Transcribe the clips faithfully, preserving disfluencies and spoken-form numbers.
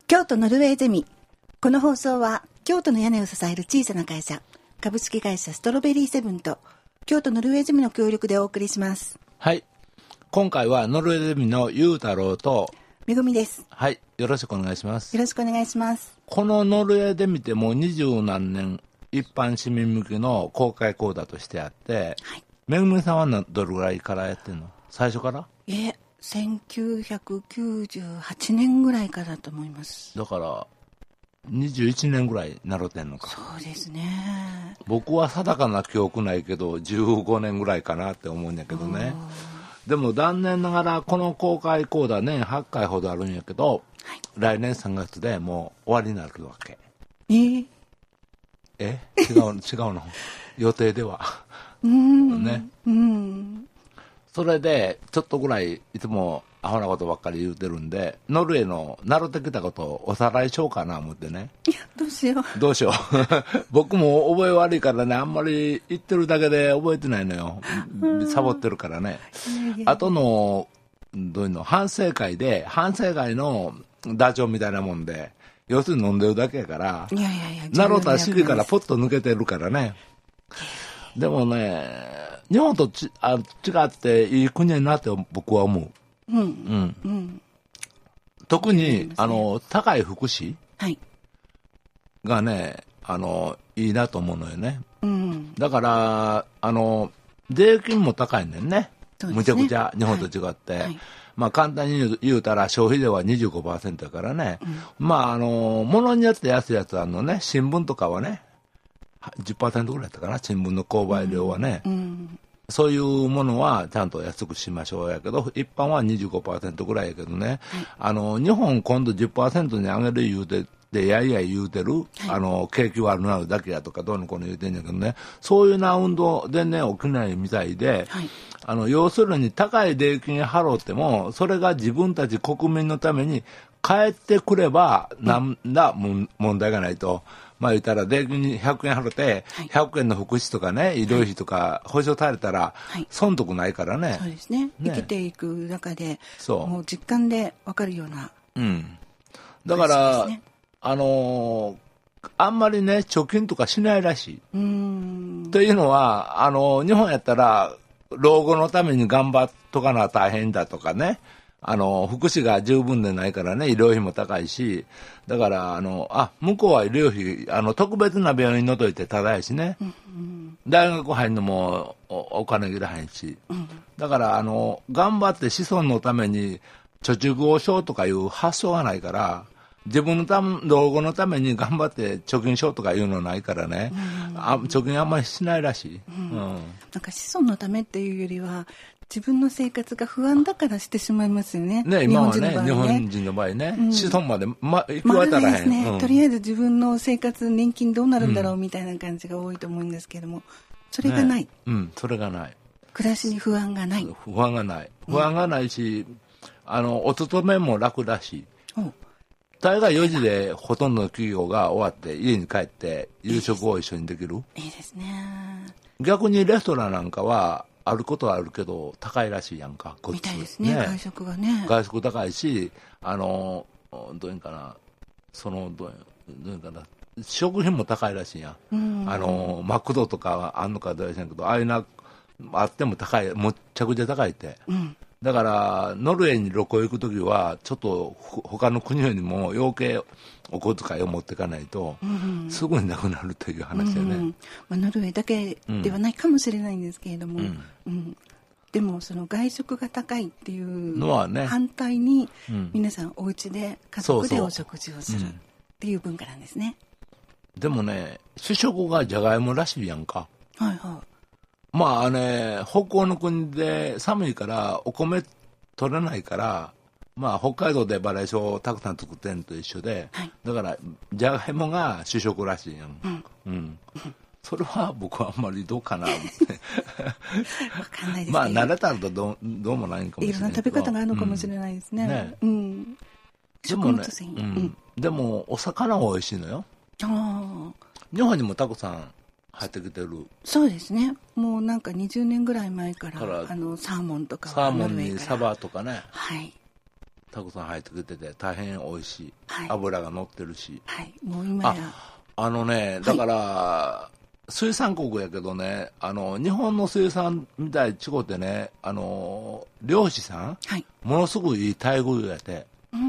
京都ノルウェーゼミ。この放送は京都の屋根を支える小さな会社株式会社ストロベリーセブンと京都ノルウェーゼミの協力でお送りします。 はい、今回はノルウェーゼミのゆうたろうとめぐみです。 はい、よろしくお願いします。 よろしくお願いします。 このノルウェーゼミってもう二十何年一般市民向けの公開講座としてあって、はい、めぐみさんはどれぐらいからやってんの？最初から？ いえ、せんきゅうひゃくきゅうじゅうはちねんぐらいからだと思います。 だからにじゅういちねんぐらい習ってんのか。 そうですね。 僕は定かな記憶ないけどじゅうごねんぐらいかなって思うんだけどね。でも残念ながらこの公開講座年はちかいほどあるんやけど、はい、来年さんがつでもう終わりになるわけ。 えー、 え違う違うの予定ではうんね、 うん、 それでちょっとぐらいいつもアホなことばっかり言うてるんで、ノルウェーの習ってきたことをおさらいしようかな思ってね。 いや、どうしようどうしよう僕も覚え悪いからね、あんまり言ってるだけで覚えてないのよ。サボってるからね。あとのどういうの反省会で反省会のダチョウみたいなもんで、要するに飲んでるだけやから、 いやいやいや、 なろうたら尻からポッと抜けてるからね。でもね、日本とちあ違っていい国になって僕は思う。 うんうんうん、 特に、ね、あの高い福祉がね、はい、あのいいなと思うのよね、うん、だからあの税金も高いねん ね, ねむちゃくちゃ日本と違って、はいはい、まあ、簡単に言うたら消費税は にじゅうごパーセント やからね、うん、まああの物によって安いやつあるのね。新聞とかはね じゅっパーセント ぐらいだったかな、新聞の購買料はね、うんうん、そういうものはちゃんと安くしましょうやけど、一般は にじゅうごパーセント ぐらいやけどね、はい、あの日本今度 じゅっパーセント に上げる言うてでやいやい言うてる、はい、あの景気悪なるだけやとかどうのこうの言うてんやけどね、そういうな運動全然起きないみたいで、はい、あの要するに高い税金払ってもそれが自分たち国民のために返ってくればなんだ、うん、問題がないと。まあ言ったら税金にひゃくえん払ってひゃくえんの福祉とかね、医療費とか保障されたら損得ないからね、はい、 そうですね、生きていく中でもう実感で分かるような、 うん、だから、ね、あのー、あんまりね貯金とかしないらしい。うーんというのはあの日本やったら老後のために頑張っとかな大変だとかね、あの福祉が十分でないからね、医療費も高いし、だからあのあ向こうは医療費あの特別な病院のといてただやしね、うんうん、大学入るのも お, お金いらへんし、うん、だからあの頑張って子孫のために貯蓄をしようとかいう発想がないから、自分のため老後のために頑張って貯金しようとかいうのないからね、うん、あ貯金あんまりしないらしい、うんうん、 なんか子孫のためっていうよりは自分の生活が不安だからしてしまいますよね。 ね、今はね、日本人の場合ね、うん、子孫まで、ま、行くわたらへん、 まあね、うん、とりあえず自分の生活年金どうなるんだろうみたいな感じが多いと思うんですけども、それがない、ね、 うん、それがない、 暮らしに不安がない、 不安がない不安がないし、うん、あのお勤めも楽だし、大概よじでほとんどの企業が終わって家に帰って夕食を一緒にできる。 いいですね。 逆にレストランなんかはあることはあるけど高いらしいやんか、こっちみたいですね、外食がね。 外食高いし、あのどういうんかな、そのどういうんかな、食品も高いらしいやん、うん、あのマクドとかあんのかどうやらんけど、ああいうなあっても高い、むっちゃくちゃ高いって、うん、だからノルウェーに旅行行くときはちょっと他の国よりも余計お小遣いを持っていかないと、うんうん、すぐになくなるという話だよね、うんうん、 まあ、ノルウェーだけではないかもしれないんですけれども、うんうん、でもその外食が高いっていうのは、ね、反対に皆さんお家で家族でお食事をするっていう文化なんですね。 でもね、主食がじゃがいもらしいやんか。 はいはい。 まあね、北欧の国で寒いからお米取れないから、まあ、北海道でバレーションをたくさん作ってんのと一緒で、はい、だからじゃがいもが主食らしいやん、うんうん、それは僕はあんまりどうかなってわかんないですね。 まあ慣れたらと ど, どうもないかもしれないけど、 いろんな食べ方があるのかもしれないですね、うんね、うん、 でもね、うんうん、でもお魚は美味しいのよ。あ日本にもたくさん入ってきてる。 そうですね、もうなんかにじゅうねんぐらい前からあのサーモンとかサーモンにサバとかね、 はい、 たくさん入ってきてて大変美味しい、はい、油が乗ってるし、 はい、もう今やあ, あのねだから、はい、水産国やけどね、あの日本の水産みたいちこってね、あの漁師さん、はい、ものすごいいい待遇やて、うん、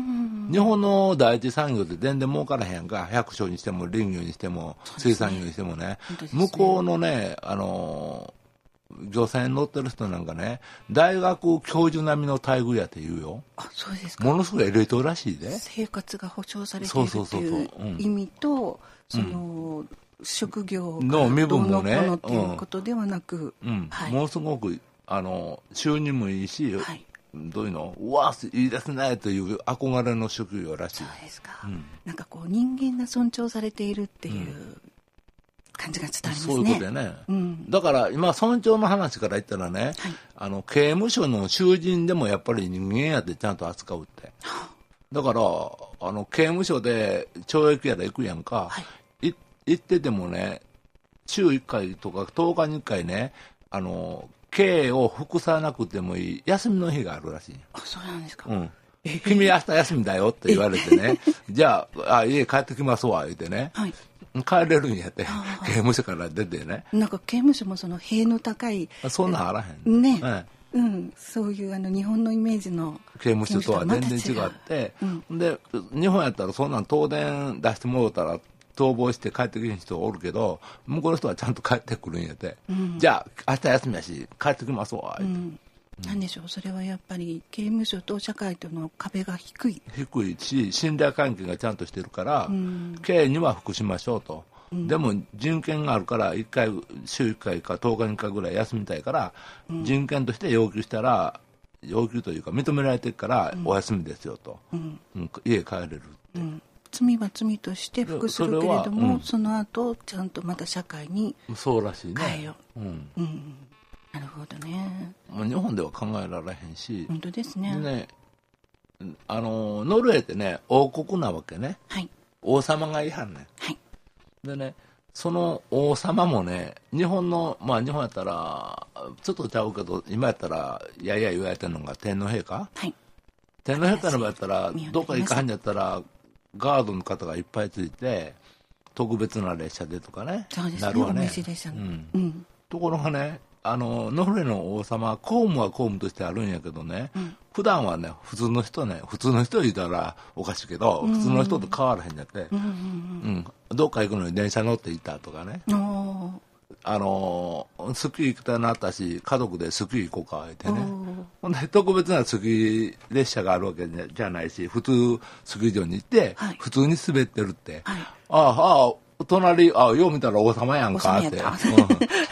日本の第一産業って全然儲からへんやんか、百姓にしても林業にしても、ね、水産業にしても ね, ね向こうのね、あの漁船に乗ってる人なんかね、大学教授並みの待遇やって言うよ。 あ、そうですか。 ものすごいエリートらしいで。 生活が保障されているという意味と、その、うん、職業の身分もね、ということではなく、 うんうんはい、ものすごくあの収入もいいし、はい、どういうの、うわいいですねという憧れの職業らしい。 そうですか。うん、なんかこう人間が尊重されているっていう。うん感じが伝わりますね。 そういうことでね、うん、だから今尊重の話から言ったらね、はい、あの刑務所の囚人でもやっぱり人間やってちゃんと扱うって、はあ、だからあの刑務所で懲役やら行くやんか、はい、い行っててもね週いっかいとかとおかにいっかいね、あの刑を服さなくてもいい休みの日があるらしい。 あ、そうなんですか。 うん、君明日休みだよって言われてねじゃあ、あ家帰ってきますわ言ってね、はい、帰れるんやって、刑務所から出てね。 なんか刑務所もその塀の高いそんなんあらへんね、はい、うん、そういうあの日本のイメージの刑務所とは全然違って、うん、で日本やったらそんなん東電出してもらったら逃亡して帰ってくる人がおるけど、向こうの人はちゃんと帰ってくるんやって、うん、じゃあ明日休みやし帰ってきますわって、うんなんでしょう、それはやっぱり刑務所と社会との壁が低い低いし信頼関係がちゃんとしてるから、うん、刑には服しましょうと、うん、でも人権があるからいっかい週いっかいかとおかにいっかいぐらい休みたいから、うん、人権として要求したら要求というか認められてるからお休みですよと、うんうん、家帰れるって、うん、 罪は罪として服するけれども そ,、うん、その後ちゃんとまた社会にそうらしいね変えよう、うんうんなるほどね。 日本では考えられへんし、 本当ですね。 ね、あのノルウェーってね王国なわけね、はい、王様がいはんねん、はい、でねその王様もね日本のまあ日本やったらちょっとちゃうけど今やったらやや言われてるのが天皇陛下、はい、天皇陛下の場合やったらどっか行かはんやったらガードの方がいっぱいついて特別な列車でとかね、 そうですね、なるわね、お召し列車の、 うんうん、ところがねあのノルウェーの王様は公務は公務としてあるんやけどね、うん、普段はね普通の人ね普通の人言ったらおかしいけど、うん、普通の人と変わらへんやって、うんうんうん、どっか行くのに電車乗って行ったとかね、あのスキー行きたいなったし家族でスキー行こうか言ってね、ほんで特別なスキー列車があるわけじゃないし普通スキー場に行って、はい、普通に滑ってるって、はい、ああああ隣、あ、よう見たら王様やんかって。うん、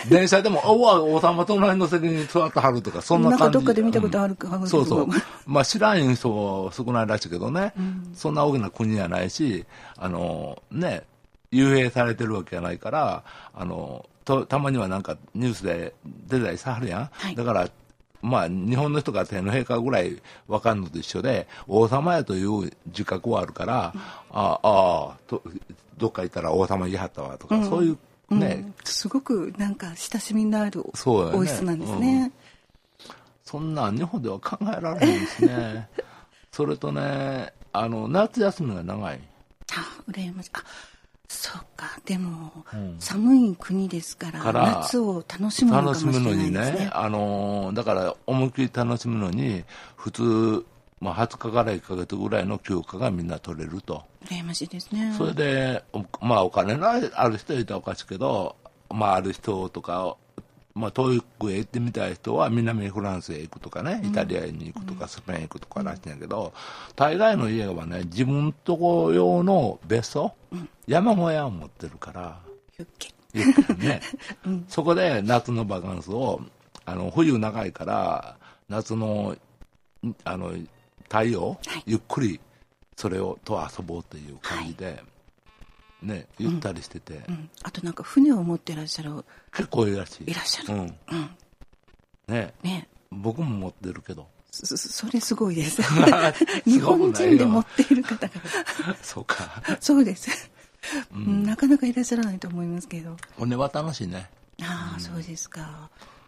電車でも、おわ、王様隣の席に座ってはるとか、そんな感じ。 なんかどっかで見たことあるか、 うん、そうそう。まあ知らん人も少ないらしいけどね、うん、そんな大きな国じゃないし、あの、ね、幽閉されてるわけじゃないから、あの、とたまにはなんかニュースで出たりさはるやん。はい、だから、まあ日本の人が天皇陛下ぐらい分かんのと一緒で、王様やという自覚はあるから、うん、ああ、と、どっか行ったら王様言いはったわとか、うん、そういうね、うん、 すごくなんか親しみのある王室なんですね、うん、 そんなん日本では考えられないですねそれとねあの夏休みが長い。 あ、羨ましい。あ、そうか。でも、うん、寒い国ですから、から夏を楽しむのかもしれないですね。楽しむのにね、あのだから思いっきり楽しむのに普通まあ、はつかからいっかげつぐらいの休暇がみんな取れると。 羨ましいですね。 それで、まあ、お金のある人は言ったらおかしいけど、まあ、ある人とか、まあ、遠くへ行ってみたい人は南フランスへ行くとかね、イタリアに行くとか、うん、スペインへ行くとからしいんやけど、うん、大概の家はね自分とこ用の別荘、うん、山小屋を持ってるからユッケユッケね、うん、そこで夏のバカンスをあの冬長いから夏のあの太陽、はい、ゆっくりそれをと遊ぼうという感じで、はい、ね、ゆったりしてて、うんうん、 あとなんか船を持ってらっしゃる結構いらっしゃるいらっしゃる、うんうん、 ね, ね僕も持ってるけどそ, それすごいです日本人で持っている方がそうかそうです、うん、なかなかいらっしゃらないと思いますけど骨は楽しいね。 ああ、うん、そうですか。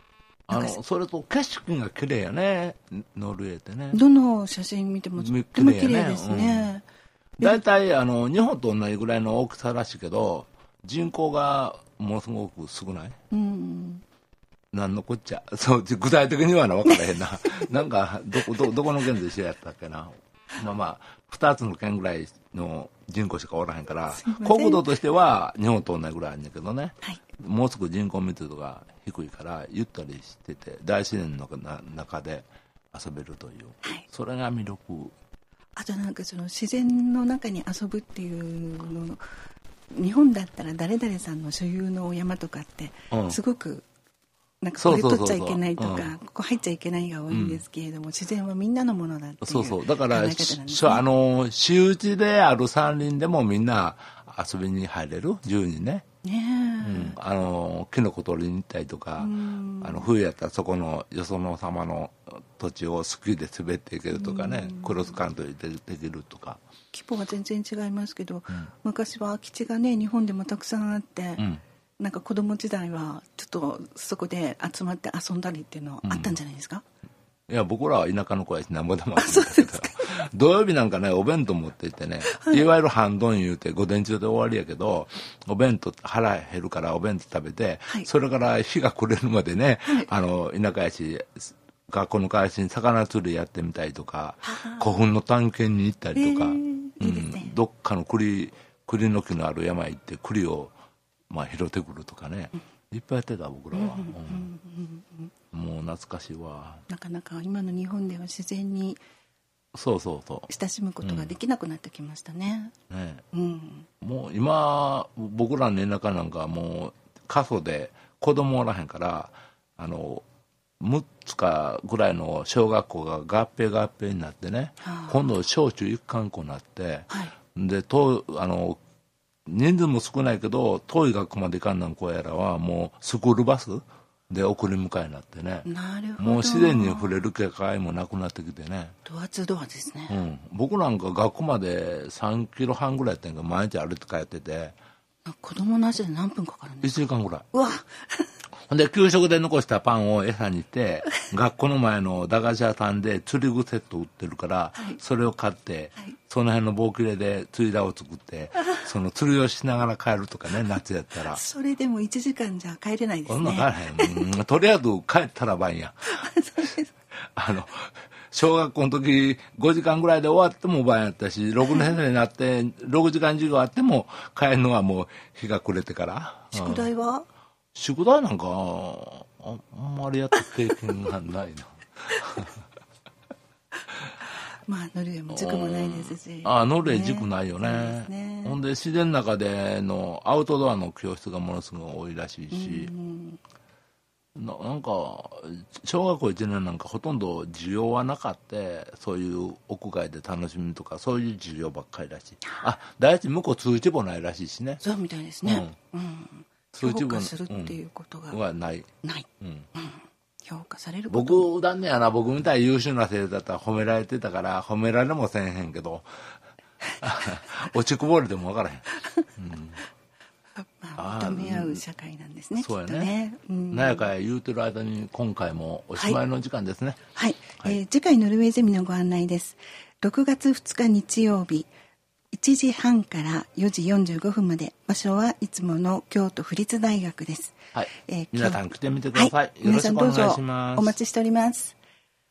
あのそれと景色が綺麗やね、ノルウェーってね。 どの写真見てもとっても綺麗ですね。 大体、あの日本と同じぐらいの大きさらしいけど、人口がものすごく少ない。うん、なんのこっちゃ、そう具体的には分からへんな。なんかどこどどこの県で一緒やったっけな。まあまあふたつの県ぐらいの人口しかおらへんから、国土としては日本と同じぐらいあるんだけどね、はい、もうすぐ人口密度が低いからゆったりしてて大自然の中で遊べるという、はい、それが魅力。 あとなんかその自然の中に遊ぶっていうの、日本だったら誰々さんの所有の山とかってすごくなんかこれ取っちゃいけないとか、ここ入っちゃいけないが多いんですけれども、うん、自然はみんなのものだっていう考え方なんですね。そうそう、だからあの私有地である山林でもみんな遊びに入れる、自由にね。ねえ、うん、あのキノコ取りに行ったりとか、あの冬やったらそこのよその様の土地をスキーで滑っていけるとかね、クロスカントリーでできるとか。 規模は全然違いますけど、うん、昔は空き地がね日本でもたくさんあって、うん、なんか子供時代はちょっとそこで集まって遊んだりっていうのはあったんじゃないですか。 うん、いや僕らは田舎の子やしなんぼでもあるんだけど、土曜日なんかねお弁当持って行ってね、はい、いわゆる半丼言うて午前中で終わりやけど、お弁当腹減るからお弁当食べて、はい、それから日が暮れるまでね、はい、あの田舎やし学校の会社に魚釣りやってみたりとか、古墳の探検に行ったりとか、えーいいですね、うん、どっかの栗栗の木のある山へ行って栗をまあ拾ってくるとかね、いっぱいやってた僕らは、うんうん、もう懐かしいわ。 なかなか今の日本では自然にそうそうそう親しむことができなくなってきましたね。うん、ね、 うん、もう今僕らの田舎なんかはもう過疎で子供おらへんから、あのむっつかぐらいの小学校が合併合併になってね、はあ、今度小中一貫校になって、はい、でとあの人数も少ないけど遠い学校まで行かんなん子やらはもうスクールバスで送り迎えになってね、 なるほど、 もう自然に触れる機会もなくなってきてね、 ドアツードアですね、 うん、僕なんか学校までさんキロはんぐらいやったんやけど毎日歩いて帰ってて、 子供の足で何分かかるんですか。 いちじかんぐらい。 うわで給食で残したパンを餌にして学校の前の駄菓子屋さんで釣り具セット売ってるから、はい、それを買って、はい、その辺の棒切れで釣り竿を作ってその釣りをしながら帰るとかね、夏やったら。 それでもいちじかんじゃ帰れないですね。 そんな帰れへん、うん、とりあえず帰ったら晩やあの小学校の時ごじかんぐらいで終わっても晩やったし、ろくねん生になってろくじかん授業あっても帰るのはもう日が暮れてから。 宿題は、うん、 宿題なんか あ, あんまりやった経験がないなまあノルウェーも塾もないですし、 ああノルウェー塾ないよ ね, ねほんで自然の中でのアウトドアの教室がものすごい多いらしいし、うんな, なんか小学校いちねんなんかほとんど授業はなかった、そういう屋外で楽しむとかそういう授業ばっかりらしい。あ、第一向こう通知簿ないらしいしね。 そうみたいですね、うんうん、通知簿するっていうことが、 うん、はないない、うんうん、評価されること僕だねやな、僕みたいに優秀な生徒だったら褒められてたから褒められもせんへんけど落ちこぼれても分からへん、うんまあ、認め合う社会なんですね。 そうやね。なやかや言うてる間に今回もおしまいの時間ですね。 はい。はいはい、えー、次回ノルウェーゼミのご案内です。ろくがつふつか日曜日いちじはんからよじよんじゅうごふんまで、場所はいつもの京都府立大学です。 はい。えー、皆さん来てみてください。はい、よろしくお願いします。 皆さんどうぞお待ちしております。